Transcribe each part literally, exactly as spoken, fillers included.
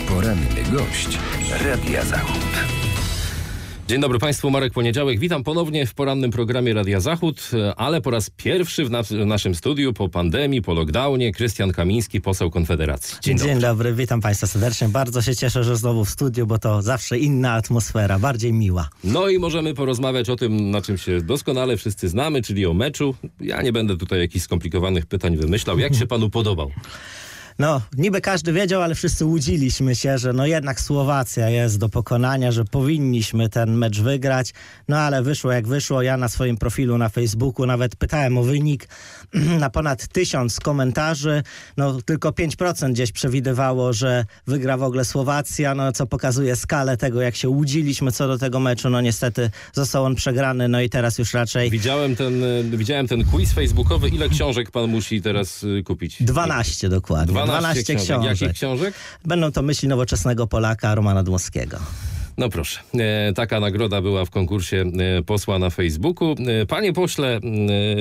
Poranny gość Radia Zachód. Dzień dobry Państwu, Marek Poniedziałek. Witam ponownie w porannym programie Radia Zachód, ale po raz pierwszy w, na, w naszym studiu po pandemii, po lockdownie, Krystian Kamiński, poseł Konfederacji. Dzień dobry. Dzień dobry, witam Państwa serdecznie. Bardzo się cieszę, że znowu w studiu, bo to zawsze inna atmosfera, bardziej miła. No i możemy porozmawiać o tym, na czym się doskonale wszyscy znamy, czyli o meczu. Ja nie będę tutaj jakichś skomplikowanych pytań wymyślał. Jak się Panu podobał? No, niby każdy wiedział, ale wszyscy łudziliśmy się, że no jednak Słowacja jest do pokonania, że powinniśmy ten mecz wygrać. No ale wyszło jak wyszło. Ja na swoim profilu na Facebooku nawet pytałem o wynik. Na ponad tysiąc komentarzy. No tylko pięć procent gdzieś przewidywało, że wygra w ogóle Słowacja, no co pokazuje skalę tego, jak się łudziliśmy co do tego meczu. No niestety został on przegrany, no i teraz już raczej... Widziałem ten, widziałem ten quiz facebookowy. Ile książek pan musi teraz kupić? dwanaście dokładnie. dwanaście książek. książek. Jakich książek? Będą to myśli nowoczesnego Polaka Romana Dmowskiego. No proszę, e, taka nagroda była w konkursie e, posła na Facebooku. E, panie pośle, e,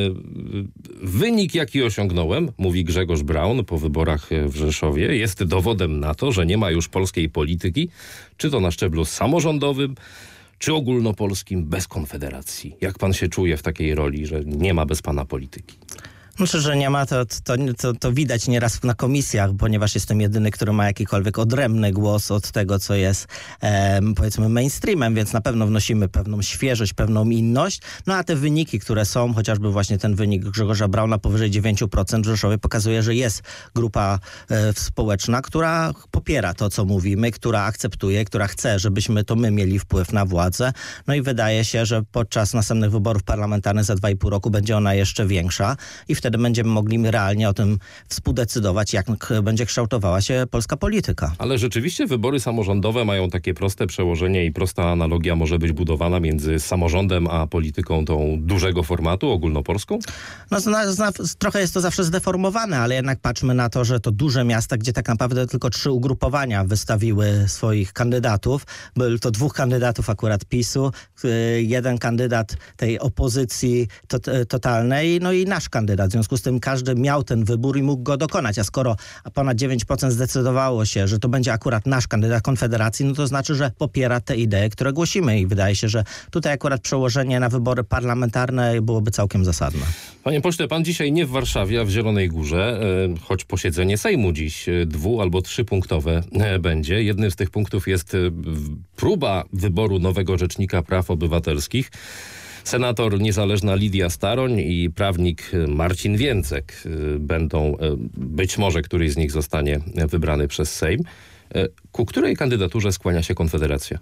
wynik jaki osiągnąłem, mówi Grzegorz Braun po wyborach w Rzeszowie, jest dowodem na to, że nie ma już polskiej polityki, czy to na szczeblu samorządowym, czy ogólnopolskim, bez Konfederacji. Jak pan się czuje w takiej roli, że nie ma bez pana polityki? Myślę, że nie ma, to, to, to, to widać nieraz na komisjach, ponieważ jestem jedyny, który ma jakikolwiek odrębny głos od tego, co jest e, powiedzmy mainstreamem, więc na pewno wnosimy pewną świeżość, pewną inność. No a te wyniki, które są, chociażby właśnie ten wynik Grzegorza Brauna powyżej dziewięć procent w Rzeszowie pokazuje, że jest grupa e, społeczna, która popiera to, co mówimy, która akceptuje, która chce, żebyśmy to my mieli wpływ na władzę. No i wydaje się, że podczas następnych wyborów parlamentarnych za dwa i pół roku będzie ona jeszcze większa i wtedy Wtedy będziemy mogli realnie o tym współdecydować, jak będzie kształtowała się polska polityka. Ale rzeczywiście wybory samorządowe mają takie proste przełożenie i prosta analogia może być budowana między samorządem a polityką tą dużego formatu, ogólnopolską? No zna, zna, trochę jest to zawsze zdeformowane, ale jednak patrzmy na to, że to duże miasta, gdzie tak naprawdę tylko trzy ugrupowania wystawiły swoich kandydatów. Był to dwóch kandydatów akurat PiSu, jeden kandydat tej opozycji to, totalnej, no i nasz kandydat. W związku z tym każdy miał ten wybór i mógł go dokonać, a skoro ponad dziewięć procent zdecydowało się, że to będzie akurat nasz kandydat Konfederacji, no to znaczy, że popiera te idee, które głosimy i wydaje się, że tutaj akurat przełożenie na wybory parlamentarne byłoby całkiem zasadne. Panie pośle, pan dzisiaj nie w Warszawie, a w Zielonej Górze, choć posiedzenie Sejmu dziś dwu- albo trzypunktowe będzie. Jednym z tych punktów jest próba wyboru nowego Rzecznika Praw Obywatelskich. Senator niezależna Lidia Staroń i prawnik Marcin Więcek będą, być może któryś z nich zostanie wybrany przez Sejm. Ku której kandydaturze skłania się Konfederacja?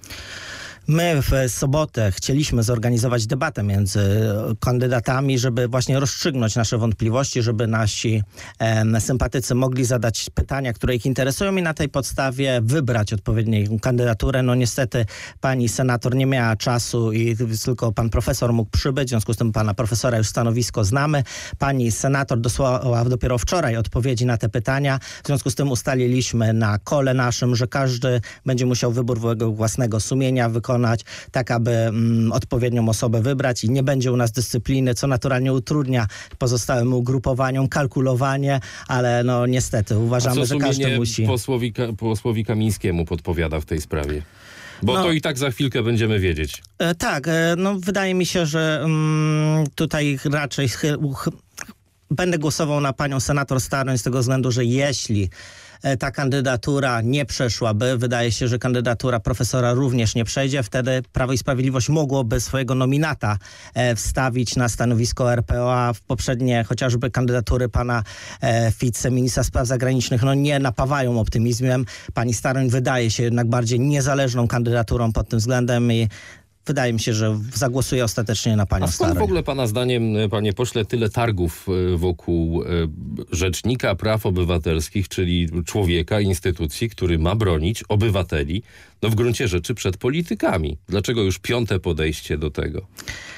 My w sobotę chcieliśmy zorganizować debatę między kandydatami, żeby właśnie rozstrzygnąć nasze wątpliwości, żeby nasi e, sympatycy mogli zadać pytania, które ich interesują i na tej podstawie wybrać odpowiednią kandydaturę. No niestety pani senator nie miała czasu i tylko pan profesor mógł przybyć, w związku z tym pana profesora już stanowisko znamy. Pani senator dosłała dopiero wczoraj odpowiedzi na te pytania, w związku z tym ustaliliśmy na kole naszym, że każdy będzie musiał wybór własnego sumienia wykonać, tak aby mm, odpowiednią osobę wybrać i nie będzie u nas dyscypliny, co naturalnie utrudnia pozostałym ugrupowaniom kalkulowanie, ale no niestety uważamy, że każdy musi... Posłowi, posłowi Kamińskiemu podpowiada w tej sprawie? Bo no, to i tak za chwilkę będziemy wiedzieć. E, tak, e, no wydaje mi się, że mm, tutaj raczej ch, ch, będę głosował na panią senator Staroń z tego względu, że jeśli ta kandydatura nie przeszłaby, wydaje się, że kandydatura profesora również nie przejdzie, wtedy Prawo i Sprawiedliwość mogłoby swojego nominata e, wstawić na stanowisko R P O, a w poprzednie chociażby kandydatury pana e, Fice, ministra spraw zagranicznych, no nie napawają optymizmem. Pani Staroń wydaje się jednak bardziej niezależną kandydaturą pod tym względem i wydaje mi się, że zagłosuje ostatecznie na panią Staroń. A skąd w ogóle pana zdaniem, panie pośle, tyle targów wokół Rzecznika Praw Obywatelskich, czyli człowieka, instytucji, który ma bronić obywateli, no w gruncie rzeczy przed politykami? Dlaczego już piąte podejście do tego?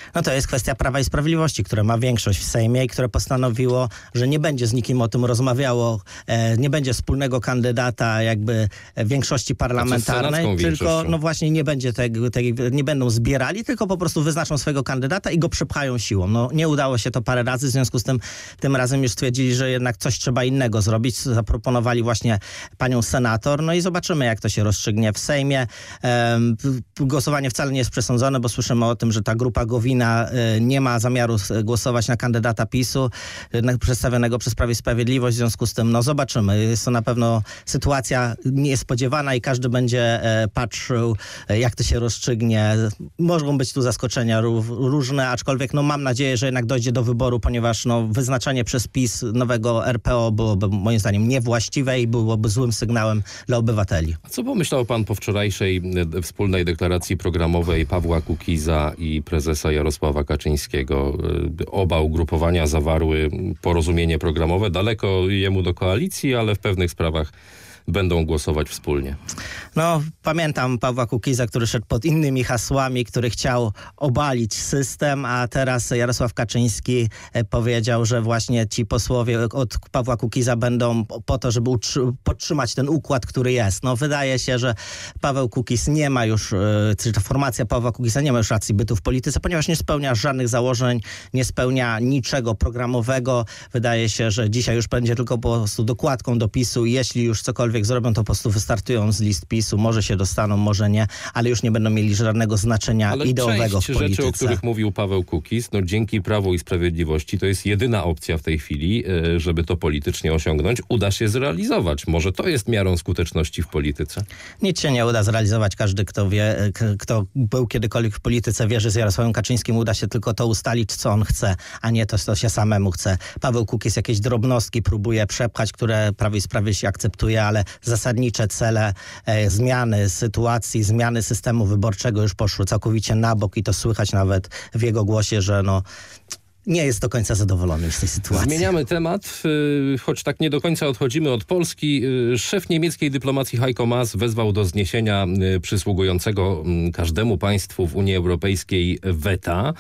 No to jest kwestia Prawa i Sprawiedliwości, które ma większość w Sejmie i które postanowiło, że nie będzie z nikim o tym rozmawiało, e, nie będzie wspólnego kandydata jakby większości parlamentarnej, tylko no właśnie nie będzie tego, tego, nie będą zbierali, tylko po prostu wyznaczą swojego kandydata i go przepchają siłą. No nie udało się to parę razy, w związku z tym tym razem już stwierdzili, że jednak coś trzeba innego zrobić. Zaproponowali właśnie panią senator, no i zobaczymy, jak to się rozstrzygnie w Sejmie. E, głosowanie wcale nie jest przesądzone, bo słyszymy o tym, że ta grupa Gowina e, nie ma zamiaru głosować na kandydata PiSu e, przedstawionego przez Prawo i Sprawiedliwość. W związku z tym, no zobaczymy. Jest to na pewno sytuacja niespodziewana i każdy będzie e, patrzył, e, jak to się rozstrzygnie. Mogą być tu zaskoczenia ró- różne, aczkolwiek no mam nadzieję, że jednak dojdzie do wyboru, ponieważ no wyznaczanie przez PiS nowego R P O byłoby moim zdaniem niewłaściwe i byłoby złym sygnałem dla obywateli. A co pomyślał pan po wczorajszej e, wspólnej deklaracji programowej Pawła Kukiza i prezesa Jarosława Kaczyńskiego? E, oba ugrupowania zawarły porozumienie programowe, daleko jemu do koalicji, ale w pewnych sprawach będą głosować wspólnie. No, pamiętam Pawła Kukiza, który szedł pod innymi hasłami, który chciał obalić system, a teraz Jarosław Kaczyński powiedział, że właśnie ci posłowie od Pawła Kukiza będą po to, żeby utrzy- podtrzymać ten układ, który jest. No, wydaje się, że Paweł Kukiz nie ma już, czy ta formacja Pawła Kukiza nie ma już racji bytu w polityce, ponieważ nie spełnia żadnych założeń, nie spełnia niczego programowego. Wydaje się, że dzisiaj już będzie tylko po prostu dokładką do PiSu i jeśli już cokolwiek zrobią, to po prostu wystartują z list PiSu. Może się dostaną, może nie, ale już nie będą mieli żadnego znaczenia ale ideowego w polityce. Rzeczy, o których mówił Paweł Kukiz, no dzięki Prawu i Sprawiedliwości to jest jedyna opcja w tej chwili, żeby to politycznie osiągnąć. Uda się zrealizować. Może to jest miarą skuteczności w polityce? Nic się nie uda zrealizować. Każdy, kto wie, kto był kiedykolwiek w polityce, wie, że z Jarosławem Kaczyńskim uda się tylko to ustalić, co on chce, a nie to, co się samemu chce. Paweł Kukiz jakieś drobnostki próbuje przepchać, które Prawo i Sprawiedliwość akceptuje, ale zasadnicze cele e, zmiany sytuacji, zmiany systemu wyborczego już poszły całkowicie na bok i to słychać nawet w jego głosie, że no nie jest do końca zadowolony z tej sytuacji. Zmieniamy temat, choć tak nie do końca odchodzimy od Polski. Szef niemieckiej dyplomacji Heiko Maas wezwał do zniesienia przysługującego każdemu państwu w Unii Europejskiej weta.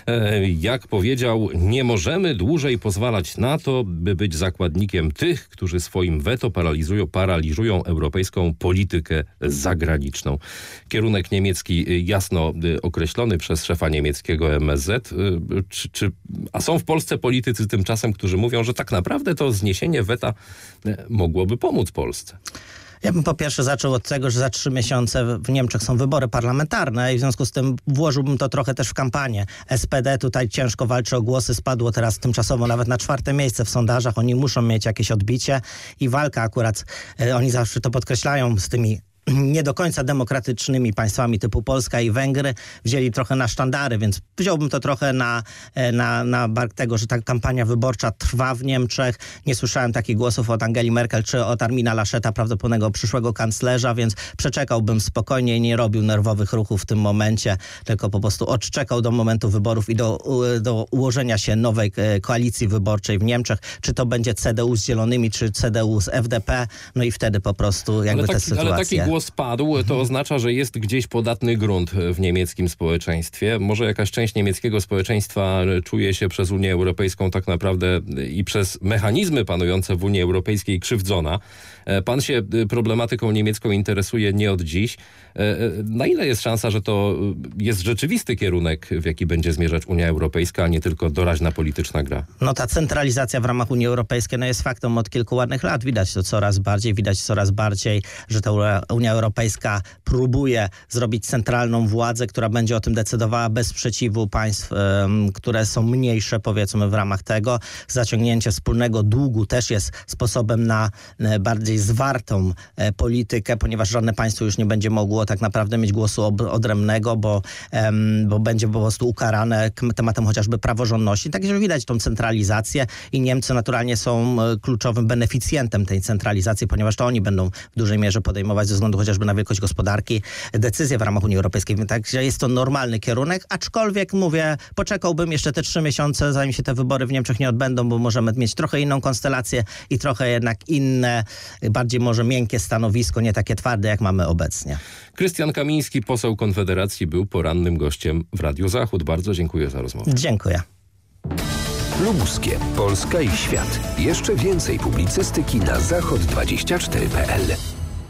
Jak powiedział, nie możemy dłużej pozwalać na to, by być zakładnikiem tych, którzy swoim weto paraliżują, paraliżują europejską politykę zagraniczną. Kierunek niemiecki jasno określony przez szefa niemieckiego M S Z. Czy, czy A są w Polsce politycy tymczasem, którzy mówią, że tak naprawdę to zniesienie weta mogłoby pomóc Polsce? Ja bym po pierwsze zaczął od tego, że za trzy miesiące w Niemczech są wybory parlamentarne i w związku z tym włożyłbym to trochę też w kampanię. S P D tutaj ciężko walczy o głosy, spadło teraz tymczasowo nawet na czwarte miejsce w sondażach. Oni muszą mieć jakieś odbicie i walka akurat, e, oni zawsze to podkreślają z tymi nie do końca demokratycznymi państwami typu Polska i Węgry wzięli trochę na sztandary, więc wziąłbym to trochę na, na, na bark tego, że ta kampania wyborcza trwa w Niemczech. Nie słyszałem takich głosów od Angeli Merkel czy od Armina Lascheta, prawdopodobnego przyszłego kanclerza, więc przeczekałbym spokojnie i nie robił nerwowych ruchów w tym momencie, tylko po prostu odczekał do momentu wyborów i do, do ułożenia się nowej koalicji wyborczej w Niemczech. Czy to będzie C D U z Zielonymi, czy C D U z F D P, no i wtedy po prostu jakby ale te taki, sytuacje... Ale taki głos padł, to oznacza, że jest gdzieś podatny grunt w niemieckim społeczeństwie. Może jakaś część niemieckiego społeczeństwa czuje się przez Unię Europejską tak naprawdę i przez mechanizmy panujące w Unii Europejskiej krzywdzona. Pan się problematyką niemiecką interesuje nie od dziś. Na ile jest szansa, że to jest rzeczywisty kierunek, w jaki będzie zmierzać Unia Europejska, a nie tylko doraźna polityczna gra? No ta centralizacja w ramach Unii Europejskiej no jest faktem od kilku ładnych lat. Widać to coraz bardziej, widać coraz bardziej, że ta Unia Europejska próbuje zrobić centralną władzę, która będzie o tym decydowała bez sprzeciwu państw, um, które są mniejsze, powiedzmy, w ramach tego. Zaciągnięcie wspólnego długu też jest sposobem na e, bardziej zwartą e, politykę, ponieważ żadne państwo już nie będzie mogło tak naprawdę mieć głosu ob- odrębnego, bo, em, bo będzie po prostu ukarane k- tematem chociażby praworządności. Także widać tą centralizację i Niemcy naturalnie są e, kluczowym beneficjentem tej centralizacji, ponieważ to oni będą w dużej mierze podejmować ze względu względu chociażby na wielkość gospodarki, decyzje w ramach Unii Europejskiej. Także jest to normalny kierunek, aczkolwiek mówię, poczekałbym jeszcze te trzy miesiące, zanim się te wybory w Niemczech nie odbędą, bo możemy mieć trochę inną konstelację i trochę jednak inne, bardziej może miękkie stanowisko, nie takie twarde, jak mamy obecnie. Krystian Kamiński, poseł Konfederacji, był porannym gościem w Radiu Zachód. Bardzo dziękuję za rozmowę. Dziękuję. Lubuskie, Polska i świat. Jeszcze więcej publicystyki na zachod dwadzieścia cztery kropka p l.